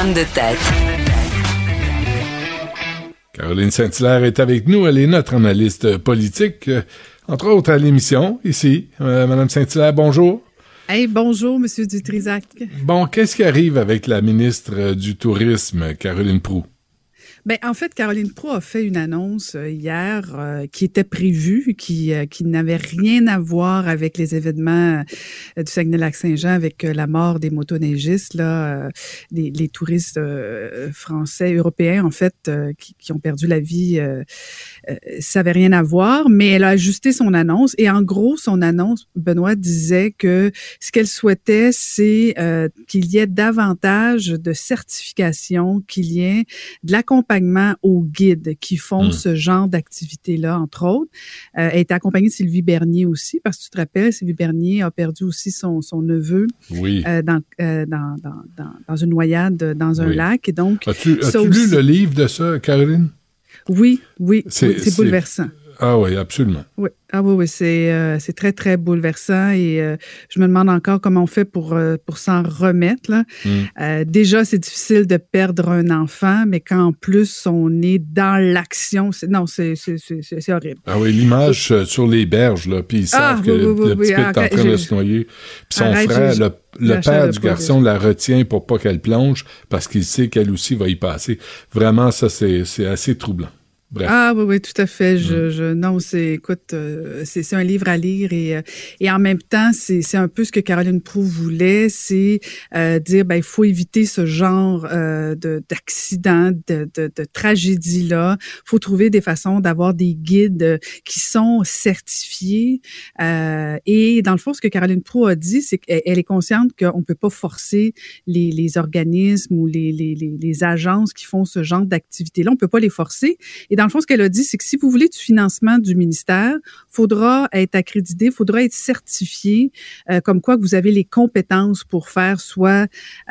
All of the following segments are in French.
Drôme de tête. Caroline Saint-Hilaire est avec nous. Elle est notre analyste politique, entre autres à l'émission, ici. Madame Saint-Hilaire, bonjour. Hey, bonjour, Monsieur Dutrisac. Bon, qu'est-ce qui arrive avec la ministre du Tourisme, Caroline Proulx? Ben, en fait, Caroline Proulx a fait une annonce hier qui était prévue, qui n'avait rien à voir avec les événements du Saguenay-Lac-Saint-Jean, avec la mort des motoneigistes, là, les touristes français, européens, en fait, qui ont perdu la vie. Ça n'avait rien à voir, mais elle a ajusté son annonce. Et en gros, son annonce, Benoît, disait que ce qu'elle souhaitait, c'est qu'il y ait davantage de certification, qu'il y ait de l'accompagnement aux guides qui font ce genre d'activité-là, entre autres. Elle était accompagnée de Sylvie Bernier aussi, parce que tu te rappelles, Sylvie Bernier a perdu aussi son neveu dans une noyade dans un lac. Et donc, As-tu lu le livre de ça, Caroline? Oui, c'est bouleversant. Ah oui, absolument. Oui, c'est très, très bouleversant et je me demande encore comment on fait pour s'en remettre, là. Déjà, c'est difficile de perdre un enfant, mais quand en plus on est dans l'action, c'est horrible. Ah oui, l'image sur les berges, là, puis ils savent que le petit est en train de se noyer. Puis son frère, le père du garçon la retient pour pas qu'elle plonge parce qu'il sait qu'elle aussi va y passer. Vraiment, ça, c'est assez troublant. Bref. Ah oui, tout à fait. Non, c'est un livre à lire et en même temps, c'est un peu ce que Caroline Proulx voulait, c'est dire il faut éviter ce genre d'accident, de tragédie-là. Il faut trouver des façons d'avoir des guides qui sont certifiés. Et dans le fond, ce que Caroline Proulx a dit, c'est qu'elle est consciente qu'on peut pas forcer les organismes ou les agences qui font ce genre d'activité-là. On peut pas les forcer. Et dans le fond, ce qu'elle a dit, c'est que si vous voulez du financement du ministère, faudra être accrédité, faudra être certifié, comme quoi que vous avez les compétences pour faire soit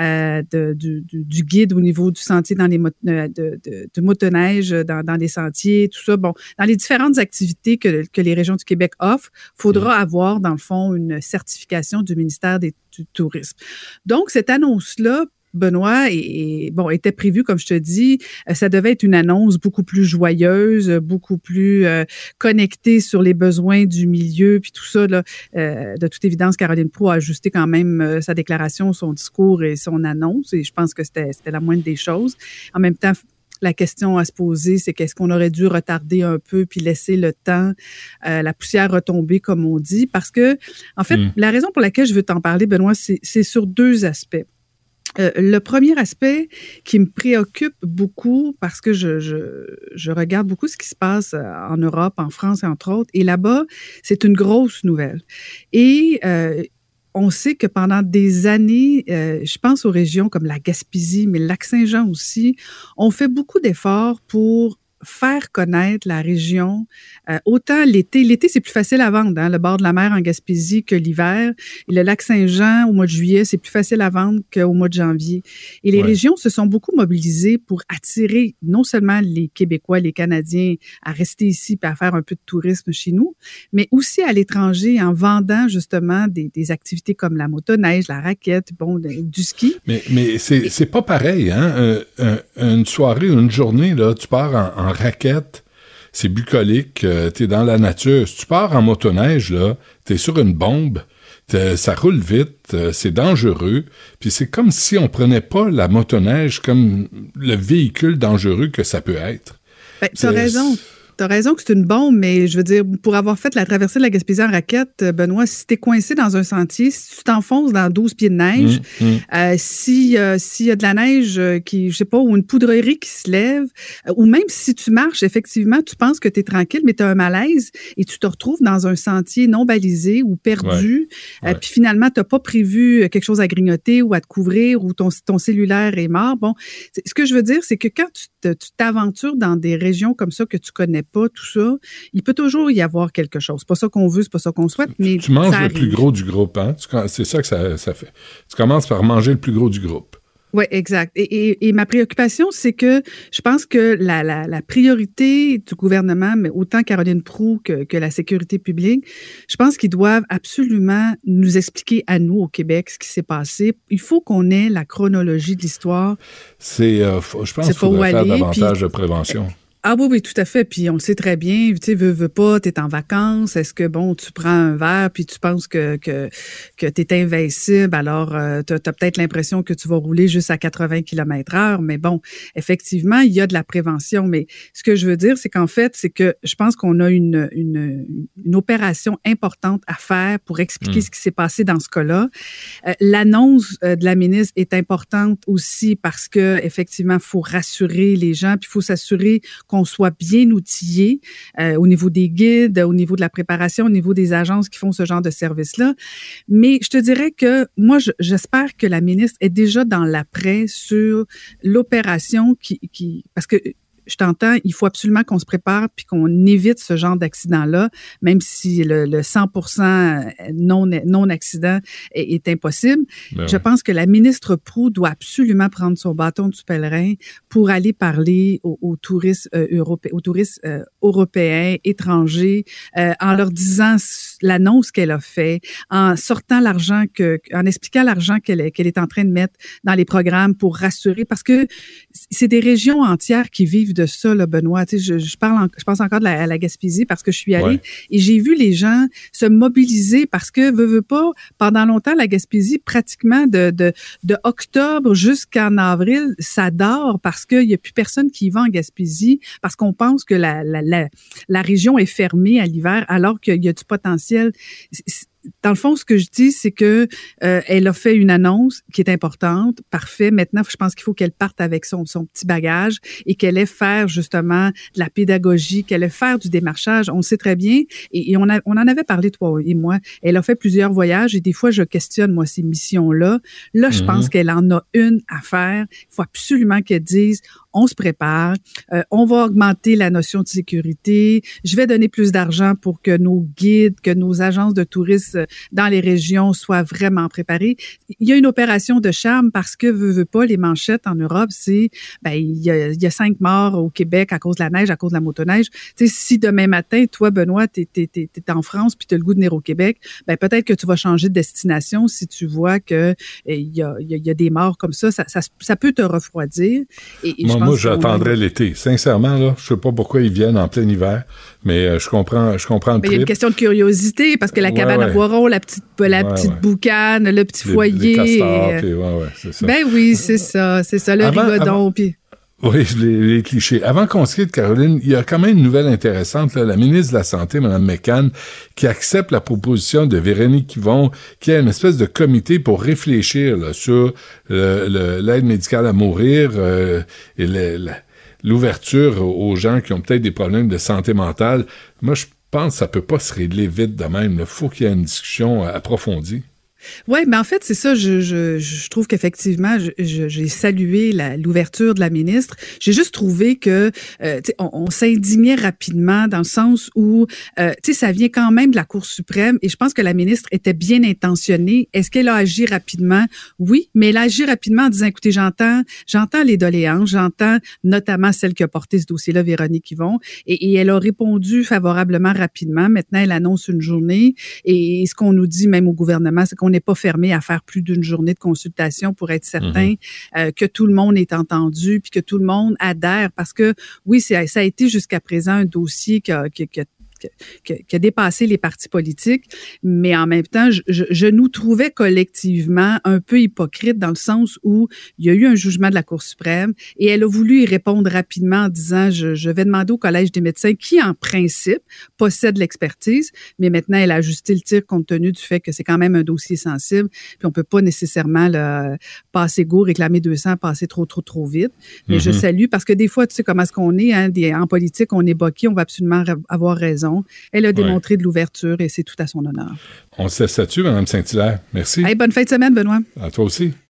du guide au niveau du sentier dans les de motoneige dans les sentiers, tout ça. Bon, dans les différentes activités que les régions du Québec offrent, faudra avoir, dans le fond, une certification du ministère du Tourisme. Donc, cette annonce-là, Benoît, était prévu, comme je te dis, ça devait être une annonce beaucoup plus joyeuse, beaucoup plus connectée sur les besoins du milieu, puis tout ça, là, de toute évidence, Caroline Proulx a ajusté quand même sa déclaration, son discours et son annonce, et je pense que c'était la moindre des choses. En même temps, la question à se poser, c'est qu'est-ce qu'on aurait dû retarder un peu puis laisser le temps, la poussière retomber, comme on dit, parce que, en fait, la raison pour laquelle je veux t'en parler, Benoît, c'est sur deux aspects. Le premier aspect qui me préoccupe beaucoup parce que je regarde beaucoup ce qui se passe en Europe, en France, entre autres, et là-bas, c'est une grosse nouvelle. Et on sait que pendant des années, je pense aux régions comme la Gaspésie, mais le Lac-Saint-Jean aussi, on fait beaucoup d'efforts pour faire connaître la région, autant l'été. L'été, c'est plus facile à vendre, le bord de la mer en Gaspésie que l'hiver. Et le lac Saint-Jean, au mois de juillet, c'est plus facile à vendre qu'au mois de janvier. Et les régions se sont beaucoup mobilisées pour attirer non seulement les Québécois, les Canadiens à rester ici et à faire un peu de tourisme chez nous, mais aussi à l'étranger en vendant justement des activités comme la motoneige, la raquette, du ski. Mais c'est pas pareil, hein? Une soirée ou une journée, là, tu pars en raquette, c'est bucolique, t'es dans la nature. Si tu pars en motoneige, là, t'es sur une bombe, ça roule vite, c'est dangereux, puis c'est comme si on prenait pas la motoneige comme le véhicule dangereux que ça peut être. Ben, t'as raison. T'as raison que c'est une bombe, mais je veux dire, pour avoir fait la traversée de la Gaspésie en raquette, Benoît, si t'es coincé dans un sentier, si tu t'enfonces dans 12 pieds de neige, s'il y a de la neige ou une poudrerie qui se lève, ou même si tu marches, effectivement, tu penses que t'es tranquille, mais t'as un malaise et tu te retrouves dans un sentier non balisé ou perdu, puis finalement, t'as pas prévu quelque chose à grignoter ou à te couvrir ou ton cellulaire est mort. Bon, ce que je veux dire, c'est que quand tu t'aventures dans des régions comme ça que tu connais pas, tout ça, il peut toujours y avoir quelque chose. C'est pas ça qu'on veut, c'est pas ça qu'on souhaite, mais tu manges le plus gros du groupe, hein? C'est ça que ça fait. Tu commences par manger le plus gros du groupe. Oui, exact. Et ma préoccupation, c'est que je pense que la priorité du gouvernement, mais autant Caroline Proulx que la sécurité publique, je pense qu'ils doivent absolument nous expliquer à nous, au Québec, ce qui s'est passé. Il faut qu'on ait la chronologie de l'histoire. Je pense qu'il faudrait faire davantage de prévention. Ah oui, oui, tout à fait. Puis on le sait très bien, tu sais, veux pas, t'es en vacances. Est-ce que, bon, tu prends un verre puis tu penses que t'es invincible, alors t'as peut-être l'impression que tu vas rouler juste à 80 km/h. Mais bon, effectivement, il y a de la prévention. Mais ce que je veux dire, c'est qu'en fait, c'est que je pense qu'on a une opération importante à faire pour expliquer ce qui s'est passé dans ce cas-là. L'annonce de la ministre est importante aussi parce que, effectivement, il faut rassurer les gens puis il faut s'assurer qu'on soit bien outillé au niveau des guides, au niveau de la préparation, au niveau des agences qui font ce genre de service-là. Mais je te dirais que moi, j'espère que la ministre est déjà dans l'après sur l'opération parce que je t'entends, il faut absolument qu'on se prépare puis qu'on évite ce genre d'accident-là, même si le 100% non-accident est impossible. Ben je pense que la ministre Proulx doit absolument prendre son bâton du pèlerin pour aller parler aux touristes européens, étrangers, en leur disant l'annonce qu'elle a fait, en sortant l'argent en expliquant l'argent qu'elle est en train de mettre dans les programmes pour rassurer, parce que c'est des régions entières qui vivent de ça, là, Benoît. Tu sais, je pense encore à la Gaspésie parce que je suis allée et j'ai vu les gens se mobiliser parce que, veux pas, pendant longtemps, la Gaspésie, pratiquement de octobre jusqu'en avril, ça dort parce qu'il y a plus personne qui y va en Gaspésie parce qu'on pense que la région est fermée à l'hiver alors qu'il y a du potentiel. Dans le fond, ce que je dis, c'est que elle a fait une annonce qui est importante. Parfait. Maintenant, je pense qu'il faut qu'elle parte avec son petit bagage et qu'elle ait faire justement de la pédagogie, qu'elle ait faire du démarchage. On le sait très bien et on en avait parlé, toi et moi. Elle a fait plusieurs voyages et des fois, je questionne, moi, ces missions-là. Là, je pense qu'elle en a une à faire. Il faut absolument qu'elle dise on se prépare, on va augmenter la notion de sécurité, je vais donner plus d'argent pour que nos guides, que nos agences de tourisme dans les régions soient vraiment préparées. Il y a une opération de charme parce que, veux pas, les manchettes en Europe, c'est, il y a 5 morts au Québec à cause de la neige, à cause de la motoneige. Tu sais, si demain matin, toi, Benoît, t'es en France puis t'as le goût de venir au Québec, peut-être que tu vas changer de destination si tu vois que il y a des morts comme ça. Ça peut te refroidir. Moi, j'attendrais l'été. Sincèrement, là, je sais pas pourquoi ils viennent en plein hiver, mais je comprends le trip. Il y a une question de curiosité, parce que la cabane à Boiron, la petite boucane, le petit foyer. Les castors, c'est ça. Ben oui, c'est ça, le rigodon. Oui, les clichés. Avant qu'on se quitte, Caroline, il y a quand même une nouvelle intéressante. Là, la ministre de la Santé, Mme McCann, qui accepte la proposition de Véronique Yvon, qui a une espèce de comité pour réfléchir là, sur l'aide médicale à mourir et l'ouverture aux gens qui ont peut-être des problèmes de santé mentale. Moi, je pense que ça peut pas se régler vite de même. Il faut qu'il y ait une discussion approfondie. Oui, mais en fait, c'est ça, je trouve qu'effectivement, j'ai salué l'ouverture de la ministre. J'ai juste trouvé que, on s'indignait rapidement dans le sens où, ça vient quand même de la Cour suprême et je pense que la ministre était bien intentionnée. Est-ce qu'elle a agi rapidement? Oui, mais elle a agi rapidement en disant, écoutez, j'entends les doléances, j'entends notamment celle qui a porté ce dossier-là, Véronique Yvon, et elle a répondu favorablement rapidement. Maintenant, elle annonce une journée et ce qu'on nous dit même au gouvernement, c'est qu'on n'est pas fermé à faire plus d'une journée de consultation pour être certain que tout le monde est entendu puis que tout le monde adhère. Parce que, oui, ça a été jusqu'à présent un dossier qui a dépassé les partis politiques, mais en même temps, je nous trouvais collectivement un peu hypocrites dans le sens où il y a eu un jugement de la Cour suprême et elle a voulu y répondre rapidement en disant je vais demander au Collège des médecins qui, en principe, possède l'expertise, mais maintenant, elle a ajusté le tir compte tenu du fait que c'est quand même un dossier sensible, puis on peut pas nécessairement passer go, réclamer 200, passer trop vite. Mais je salue parce que des fois, tu sais comment est-ce qu'on est, hein, en politique, on est boqué, on va absolument avoir raison. Elle a démontré de l'ouverture et c'est tout à son honneur. On se laisse là-dessus, Mme Saint-Hilaire. Merci. Hey, bonne fin de semaine, Benoît. À toi aussi.